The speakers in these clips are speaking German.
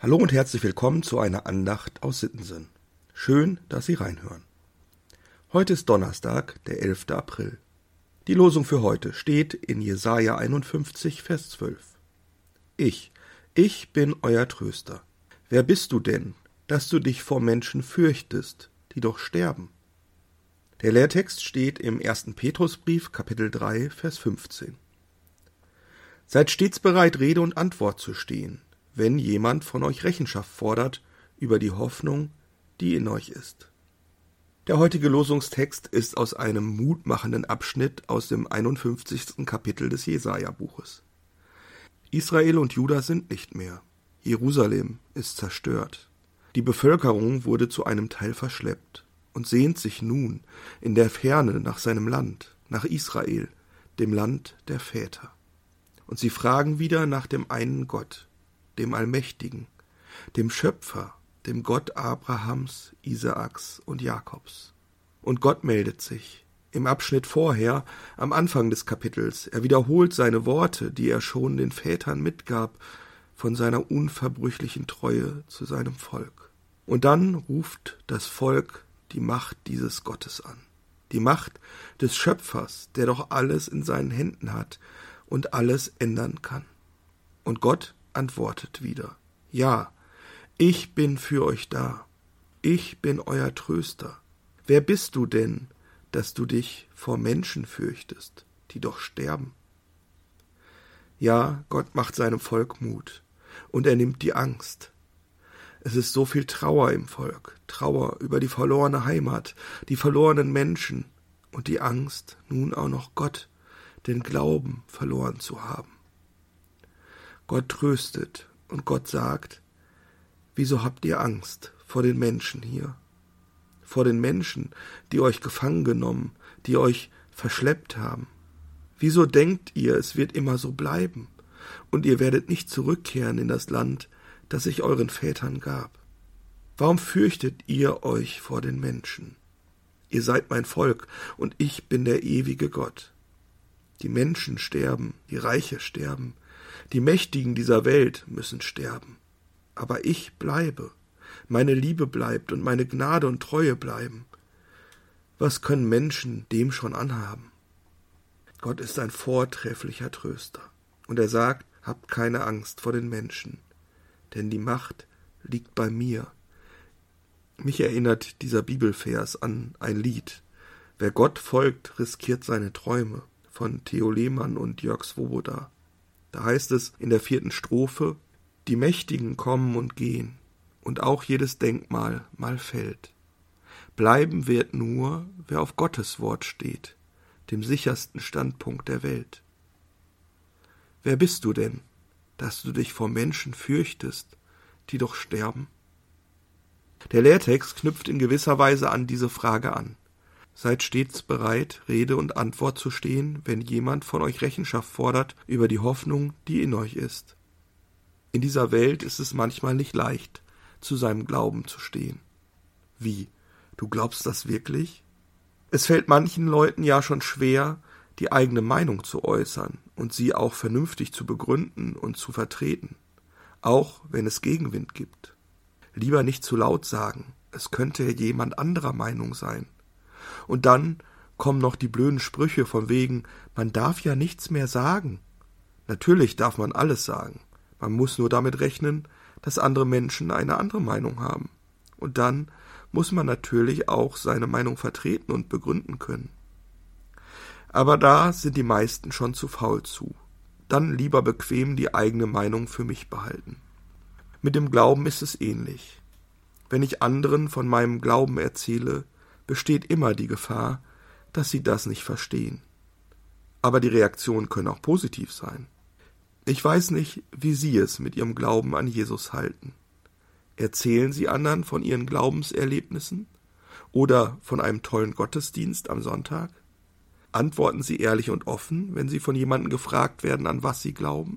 Hallo und herzlich willkommen zu einer Andacht aus Sittensen. Schön, dass Sie reinhören. Heute ist Donnerstag, der 11. April. Die Losung für heute steht in Jesaja 51, Vers 12. Ich bin euer Tröster. Wer bist du denn, dass du dich vor Menschen fürchtest, die doch sterben? Der Lehrtext steht im 1. Petrusbrief, Kapitel 3, Vers 15. Seid stets bereit, Rede und Antwort zu stehen, wenn jemand von euch Rechenschaft fordert über die Hoffnung, die in euch ist. Der heutige Losungstext ist aus einem mutmachenden Abschnitt aus dem 51. Kapitel des Jesaja-Buches. Israel und Juda sind nicht mehr. Jerusalem ist zerstört. Die Bevölkerung wurde zu einem Teil verschleppt und sehnt sich nun in der Ferne nach seinem Land, nach Israel, dem Land der Väter. Und sie fragen wieder nach dem einen Gott, dem Allmächtigen, dem Schöpfer, dem Gott Abrahams, Isaaks und Jakobs. Und Gott meldet sich. Im Abschnitt vorher, am Anfang des Kapitels, er wiederholt seine Worte, die er schon den Vätern mitgab, von seiner unverbrüchlichen Treue zu seinem Volk. Und dann ruft das Volk die Macht dieses Gottes an. Die Macht des Schöpfers, der doch alles in seinen Händen hat und alles ändern kann. Und Gott antwortet wieder: Ja, ich bin für euch da. Ich bin euer Tröster. Wer bist du denn, dass du dich vor Menschen fürchtest, die doch sterben? Ja, Gott macht seinem Volk Mut und er nimmt die Angst. Es ist so viel Trauer im Volk, Trauer über die verlorene Heimat, die verlorenen Menschen und die Angst, nun auch noch Gott, den Glauben verloren zu haben. Gott tröstet und Gott sagt: Wieso habt ihr Angst vor den Menschen hier? Vor den Menschen, die euch gefangen genommen, die euch verschleppt haben? Wieso denkt ihr, es wird immer so bleiben und ihr werdet nicht zurückkehren in das Land, das ich euren Vätern gab? Warum fürchtet ihr euch vor den Menschen? Ihr seid mein Volk und ich bin der ewige Gott. Die Menschen sterben, die Reiche sterben, die Mächtigen dieser Welt müssen sterben. Aber ich bleibe, meine Liebe bleibt und meine Gnade und Treue bleiben. Was können Menschen dem schon anhaben? Gott ist ein vortrefflicher Tröster. Und er sagt: Habt keine Angst vor den Menschen, denn die Macht liegt bei mir. Mich erinnert dieser Bibelvers an ein Lied: Wer Gott folgt, riskiert seine Träume, von Theo Lehmann und Jörg Swoboda. Da heißt es in der 4. Strophe: Die Mächtigen kommen und gehen, und auch jedes Denkmal mal fällt. Bleiben wird nur, wer auf Gottes Wort steht, dem sichersten Standpunkt der Welt. Wer bist du denn, dass du dich vor Menschen fürchtest, die doch sterben? Der Lehrtext knüpft in gewisser Weise an diese Frage an. Seid stets bereit, Rede und Antwort zu stehen, wenn jemand von euch Rechenschaft fordert über die Hoffnung, die in euch ist. In dieser Welt ist es manchmal nicht leicht, zu seinem Glauben zu stehen. Wie? Du glaubst das wirklich? Es fällt manchen Leuten ja schon schwer, die eigene Meinung zu äußern und sie auch vernünftig zu begründen und zu vertreten, auch wenn es Gegenwind gibt. Lieber nicht zu laut sagen, es könnte jemand anderer Meinung sein. Und dann kommen noch die blöden Sprüche von wegen: Man darf ja nichts mehr sagen. Natürlich darf man alles sagen. Man muss nur damit rechnen, dass andere Menschen eine andere Meinung haben. Und dann muss man natürlich auch seine Meinung vertreten und begründen können. Aber da sind die meisten schon zu faul zu. Dann lieber bequem die eigene Meinung für mich behalten. Mit dem Glauben ist es ähnlich. Wenn ich anderen von meinem Glauben erzähle, besteht immer die Gefahr, dass sie das nicht verstehen. Aber die Reaktionen können auch positiv sein. Ich weiß nicht, wie Sie es mit Ihrem Glauben an Jesus halten. Erzählen Sie anderen von Ihren Glaubenserlebnissen oder von einem tollen Gottesdienst am Sonntag? Antworten Sie ehrlich und offen, wenn Sie von jemandem gefragt werden, an was Sie glauben?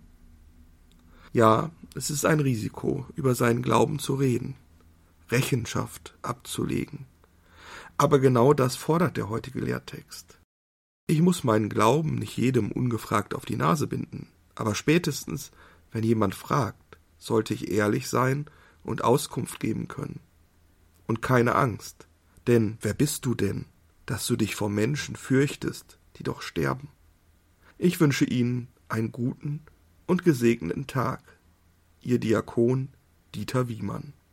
Ja, es ist ein Risiko, über seinen Glauben zu reden, Rechenschaft abzulegen. Aber genau das fordert der heutige Lehrtext. Ich muss meinen Glauben nicht jedem ungefragt auf die Nase binden, aber spätestens, wenn jemand fragt, sollte ich ehrlich sein und Auskunft geben können. Und keine Angst, denn wer bist du denn, dass du dich vor Menschen fürchtest, die doch sterben? Ich wünsche Ihnen einen guten und gesegneten Tag. Ihr Diakon Dieter Wiemann.